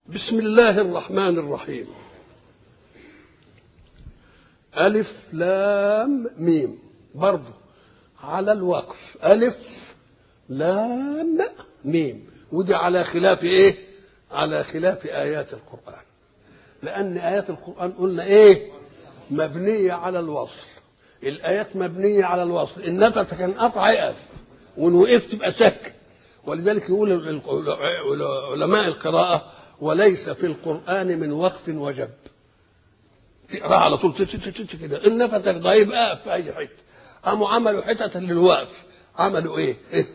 بسم الله الرحمن الرحيم. ألف لام ميم، برضو على الوقف، ألف لام ميم، ودي على خلاف إيه؟ على خلاف آيات القرآن، لأن آيات القرآن قلنا إيه؟ مبنية على الوصل. الآيات مبنية على الوصل، النفس كان قطع يقف، وإن وقف تبقى سك. ولذلك يقول علماء القراءة: وليس في القرآن من وقف وجب. تقرأ على طول كده، النفس ضعيف اقف في أي حتة. قاموا عملوا حتة للوقف، عملوا إيه؟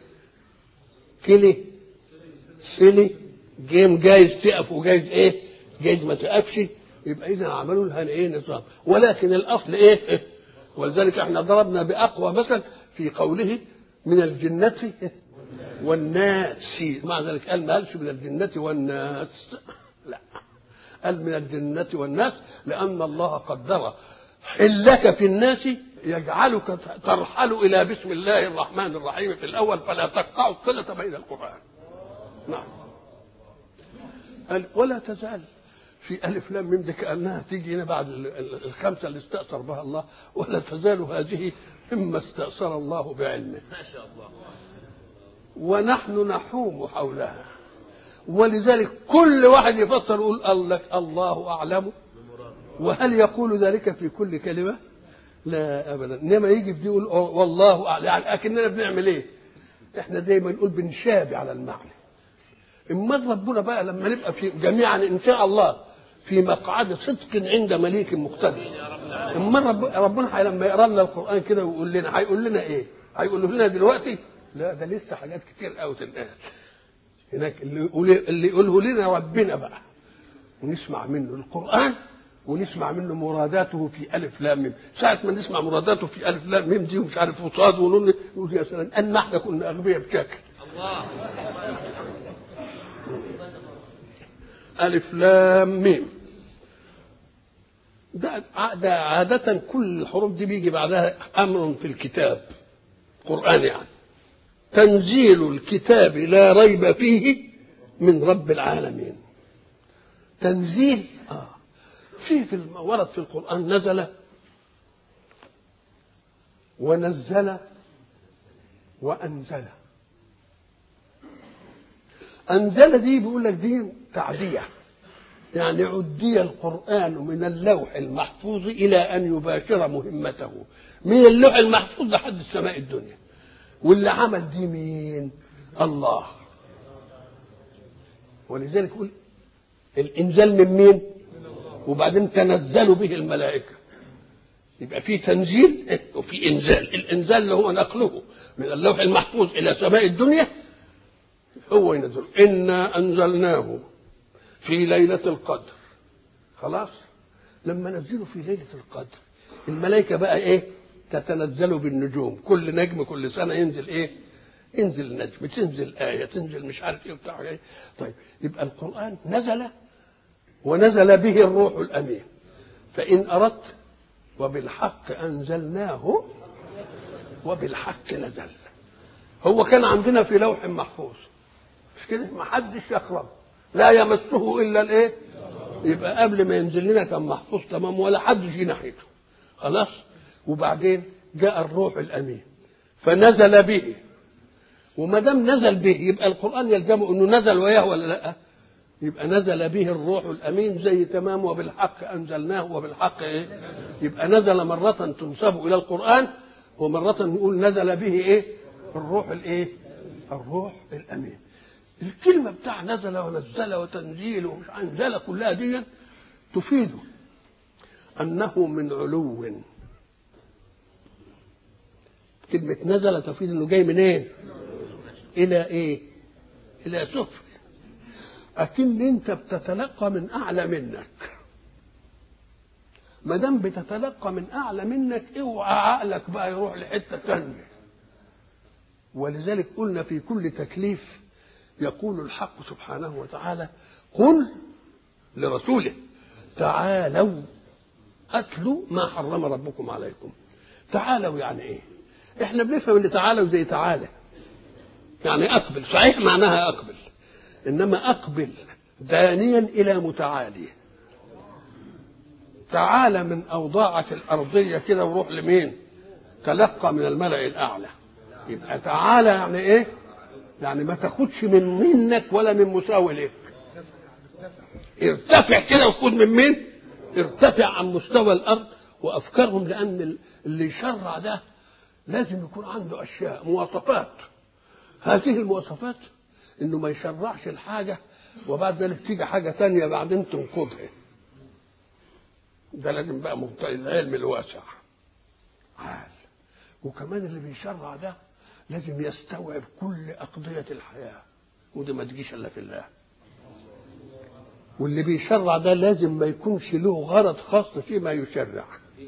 كلي سلي جيم، جايز تقف وجايز إيه؟ جايز ما تقفش. يبقى إذا عملوا لها إيه؟ نظام. ولكن الأصل إيه؟ ولذلك احنا ضربنا بأقوى مثل في قوله من الجنة والناس. مع ذلك قال ما قالش من الجنة والناس، لا، قال من الجنة والناس، لأن الله قدر حلك في الناس يجعلك ترحل إلى بسم الله الرحمن الرحيم في الأول، فلا تقطع الصلة بين القرآن. نعم. قال ولا تزال في ألف لام ميم، دي كأنها تيجي هنا بعد الخمسة اللي استأثر بها الله: ولا تزال هذه مما استأثر الله بعلمه. ما شاء الله. ونحن نحوم حولها. ولذلك كل واحد يفسر يقول قال لك الله أعلم. وهل يقول ذلك في كل كلمة؟ لا أبدا. إنما يجي في دي يقول والله أعلم. يعني أكننا بنعمل إيه؟ إحنا زي ما نقول بنشابه على المعنى. إما ربنا بقى لما نبقى في جميعا إن شاء الله في مقعد صدق عند مليك مقتدر، إما ربنا لما يقرأ لنا القرآن كده ويقول لنا، هيقول لنا إيه؟ هيقول لنا دلوقتي؟ لا، ده لسه حاجات كتير قوي تنقال هناك اللي يقوله لنا ربنا بقى، ونسمع منه القرآن ونسمع منه مراداته في ألف لام ميم. ساعة ما نسمع مراداته في ألف لام ميم دي ومش عارف وصاد ونون، يقول يا سلام أن احنا كنا أغبياء بشكل. الله. ألف لام ميم ده عادة كل الحروف دي بيجي بعدها أمر في الكتاب قرآن، يعني تنزيل الكتاب لا ريب فيه من رب العالمين. تنزيل في ورد في القرآن نزل ونزل وأنزل. أنزل دي بيقول لك دي تعدية، يعني عدي القرآن من اللوح المحفوظ إلى أن يباشر مهمته، من اللوح المحفوظ لحد السماء الدنيا. واللي عمل دي مين؟ الله. ولذلك يقول الإنزال من مين؟ وبعدين تنزل به الملائكة. يبقى في تنزيل وفي إنزال. الإنزال اللي هو نقله من اللوح المحفوظ إلى سماء الدنيا، هو ينزل. إنا أنزلناه في ليلة القدر. خلاص، لما نزلوا في ليلة القدر الملائكة بقى إيه؟ تتنزل بالنجوم. كل نجم كل سنة ينزل إيه؟ ينزل نجم، تنزل آية، تنزل مش عارف إيه وبتاع إيه. طيب، يبقى القرآن نزل ونزل به الروح الأمين. فإن أردت وبالحق أنزلناه وبالحق نزل. هو كان عندنا في لوح محفوظ، مش كده؟ ما حدش يقرب، لا يمسه إلا الإيه؟ يبقى قبل ما ينزل لنا كان محفوظ تمام، ولا حد يجي ناحيته. خلاص. وبعدين جاء الروح الأمين فنزل به. وما دام نزل به يبقى القرآن يلزمه انه نزل وياه ولا لا؟ يبقى نزل به الروح الامين زي تمام وبالحق انزلناه وبالحق ايه؟ يبقى نزل مرة تنسب الى القرآن، ومرة نقول نزل به ايه؟ الروح الايه؟ الروح الامين. الكلمة بتاع نزل ونزل وتنزيل ومش انزل كلها دي تفيد انه من علو. كلمة نزل تفيد انه جاي منين؟ إيه؟ الى ايه؟ الى سفل. اكن انت بتتلقى من اعلى منك. ما دام بتتلقى من اعلى منك اوعى عقلك بقى يروح لحته ثانيه. ولذلك قلنا في كل تكليف يقول الحق سبحانه وتعالى: قل لرسوله تعالوا اتلوا ما حرم ربكم عليكم. تعالوا يعني ايه؟ احنا بنفهم ان تعالوا زي تعالى، يعني اقبل، صحيح معناها اقبل، انما اقبل دانيا إلى متعالي. تعالى من أوضاعك الأرضية كده وروح لمين؟ تلقى من الملأ الأعلى. يبقى تعالى يعني إيه؟ يعني ما تاخدش من منك ولا من مساوي لك. ارتفع كده وخد من مين؟ ارتفع عن مستوى الأرض وأفكارهم، لأن اللي يشرع ده لازم يكون عنده أشياء مواصفات. هذه المواصفات إنه ما يشرعش الحاجة وبعد ذلك تيجي حاجة تانية بعدين تنقضها. ده لازم بقى العلم الواسع. وكمان اللي بيشرع ده لازم يستوعب كل أقضية الحياة، ودي ما تجيش إلا في الله. واللي بيشرع ده لازم ما يكونش له غرض خاص فيما يشرع.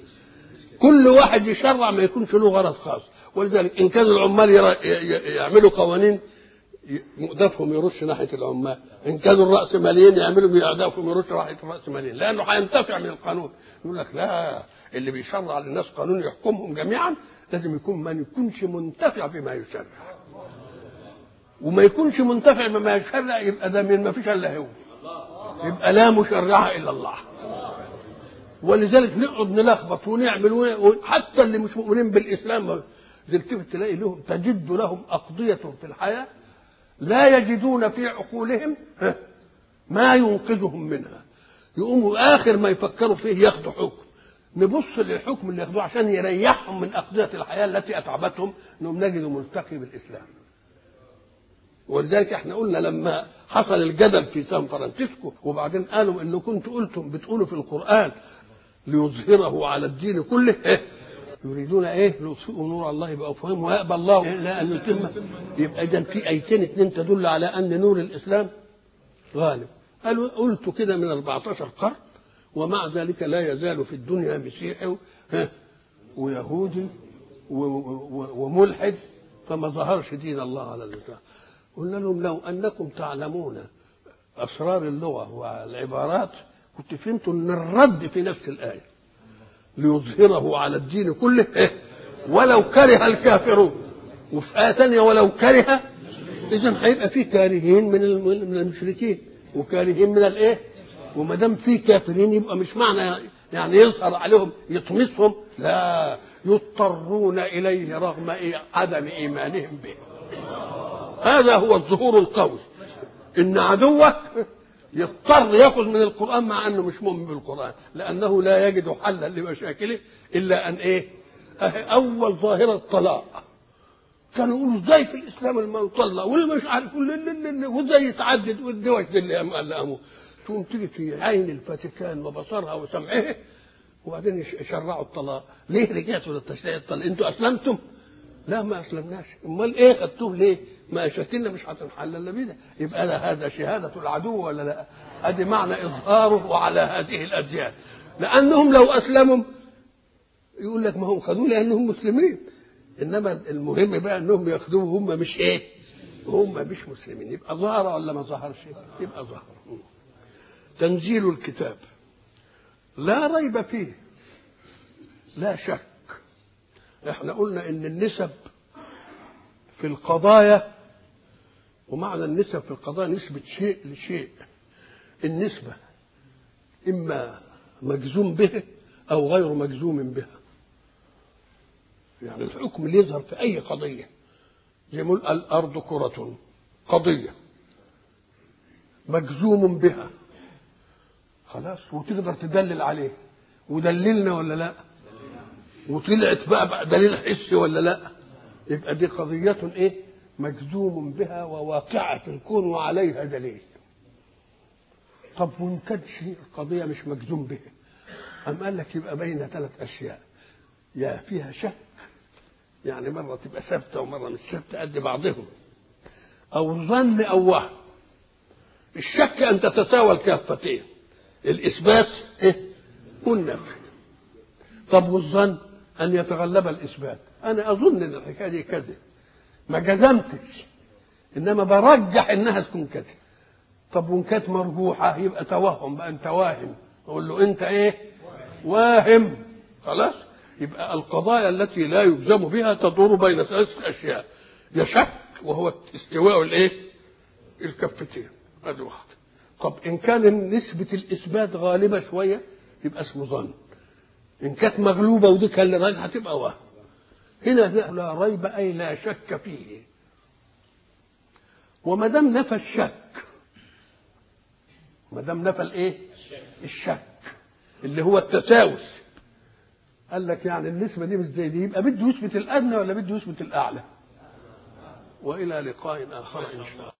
كل واحد يشرع ما يكونش له غرض خاص. ولذلك إن كان العمال يعملوا قوانين مؤدفهم يرش ناحية العمال، إن كانوا الرأسماليين يعملوا مؤدفهم يرش ناحية الرأسماليين، لأنه هينتفع من القانون. يقول لك لا، اللي بيشرع للناس قانون يحكمهم جميعا لازم يكون ما يكونش منتفع بما يشرع، وما يكونش منتفع بما يشرع يبقى ده من ما فيش الا هو، يبقى لا مشرع الا الله. ولذلك نقعد نلخبط ونعمل، حتى اللي مش مؤمنين بالاسلام تلتفت تلاقي لهم تجد لهم اقضيه في الحياه لا يجدون في عقولهم ما ينقذهم منها، يقوموا اخر ما يفكروا فيه ياخدوا حكم. نبص للحكم اللي ياخدوه عشان يريحهم من أقضية الحياة التي أتعبتهم، إنهم نجدوا ملتقي بالإسلام. ولذلك احنا قلنا لما حصل الجدل في سان فرانسيسكو وبعدين قالوا إنه كنتم بتقولوا في القرآن ليظهره على الدين كله، يريدون ايه؟ ليطفئوا نور الله بأفواههم ويأبى الله إلا أن يتم. يبقى إذن في آيتين اتنين تدل على أن نور الإسلام غالب. قالوا قلت كده من 14 قرن، ومع ذلك لا يزال في الدنيا مسيحي ويهودي وملحد، فما ظهرش دين الله على اللسان. قلنا لهم لو أنكم تعلمون أسرار اللغة والعبارات كنت فهمتوا أن الرد في نفس الآية ليظهره على الدين كله ولو كره الكافرون، وفي آية ثانية ولو كره. إذن هيبقى في كارهين من المشركين وكارهين من الإيه؟ وما دام في كافرين يبقى مش معنى يعني يظهر عليهم يطمسهم، لا، يضطرون إليه رغم عدم إيمانهم به. هذا هو الظهور القوي، إن عدوك يضطر يأخذ من القرآن مع أنه مش مؤمن بالقرآن، لأنه لا يجد حلا لمشاكله إلا أن إيه؟ أول ظاهرة الطلاق، كانوا يقولوا ازاي في الإسلام المن طلق واللي مش عارف وازاي يتعدد والدوش اللي أمامه. تقوم تيجي في عين الفاتيكان وبصرها وسمعه وبعدين يشرعوا الطلاق. ليه رجعتوا للتشريع الطلاق؟ انتوا اسلمتم؟ لا ما اسلمناش. امال ايه خدتوه ليه؟ ما شكلنا مش هتنحل الا بينا. يبقى هذا شهاده العدو ولا لا؟ ادي معنى اظهاره على هذه الاديان، لانهم لو اسلموا يقول لك ما هم خدوه لانهم مسلمين، انما المهم بقى انهم ياخدوه هم مش ايه؟ هم مش مسلمين. يبقى ظهر ولا ما ظهرش؟ يبقى ظهر. تنزيل الكتاب لا ريب فيه لا شك. احنا قلنا ان النسب في القضايا، ومعنى النسب في القضايا نسبة شيء لشيء. النسبة إما مجزوم به أو غير مجزوم بها. يعني الحكم اللي يظهر في أي قضية زي ما يقول الأرض كرة، قضية مجزوم بها خلاص وتقدر تدلل عليه، ودللنا ولا لا؟ وطلعت بقى دليل حسي ولا لا؟ يبقى دي قضية ايه؟ مجزوم بها وواقعة في الكون وعليها دليل. طب وان كان شيء القضية مش مجزوم بها، أم قال لك يبقى بين 3 أشياء، يا فيها شك، يعني مرة تبقى ثابتة ومرة مش ثابتة قد بعضهم، أو ظن أو وهم. الشك أن تتساوى الكافتين، الإثبات والنفي. طب والظن أن يتغلب الإثبات، أنا أظن أن الحكاية دي كذا، ما جزمتش إنما برجح إنها تكون كذا. طب وإن كانت مرجوحة يبقى توهم، بقى أنت واهم، أقول له أنت إيه؟ واهم. خلاص. يبقى القضايا التي لا يجزم بها تدور بين 3 أشياء، يا شك وهو استواء الإيه؟ الكفتين، هذه واحدة. طب إن كان نسبة الإثبات غالبة شوية يبقى اسمه ظن، إن كانت مغلوبة ودي كان اللي راجحة تبقى وهم. هنا لا ريب أي لا شك فيه. وما دام نفى الشك، ما دام نفى الايه؟ الشك اللي هو التساوي، قال لك يعني النسبة دي مش زي دي، يبقى بده يثبت الأدنى ولا بده يثبت الأعلى؟ وإلى لقاء آخر إن شاء الله.